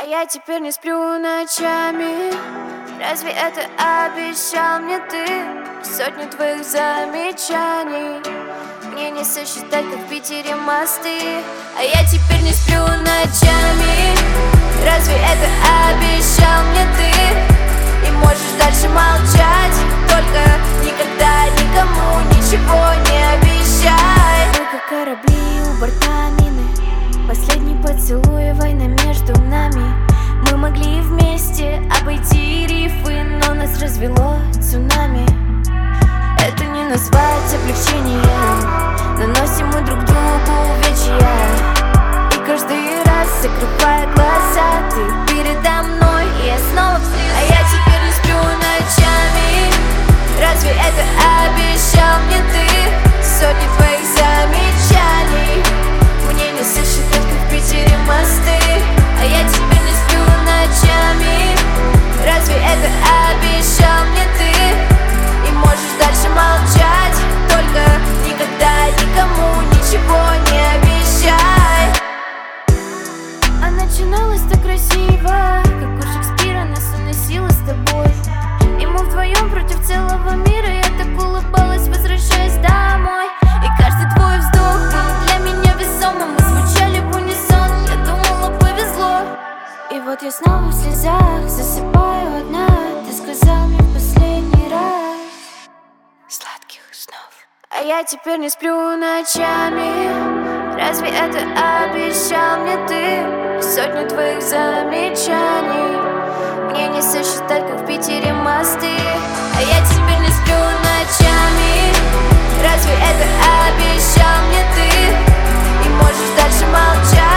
я теперь не сплю ночами. Разве это обещал мне ты? Сотни твоих замечаний мне не сосчитать, как в Питере мосты. А я теперь не сплю ночами. Разве это обещал мне ты? И можешь дальше молчать, только никогда никому ничего не обещай. Мы как корабли у борта мины, последний поцелуй, война между нами. Мы могли вместе обойти рифы, но нас развело цунами. Это не назвать облегчением, наносим мы друг другу увечья. И каждый раз, закрывая глаза, ты передо мной, и я снова вслед. А я теперь не сплю ночами. Разве это обещал мне ты? Сотни твоих замечаний мне не сосчитать, как в Питере мосты. А я теперь не сплю ночами. Разве это обещал мне ты? И можешь дальше молчать, только никогда никому ничего не обещай. А начиналось так красиво, как у Шекспира нас уносило с тобой. И мы вдвоем против целого мира. Я так улыбалась, возвращаясь домой. И каждый твой вздох был для меня весомым. Мы звучали в унисон, я думала, повезло. И вот я снова в слезах, засыпаю одна. Ты сказал мне в последний раз сладких снов. А я теперь не сплю ночами. Разве это обещал мне ты? Сотни твоих замечаний мне не сосчитать, как в Питере мосты. А я теперь не сплю ночами. Разве это обещал мне ты? И можешь дальше молчать.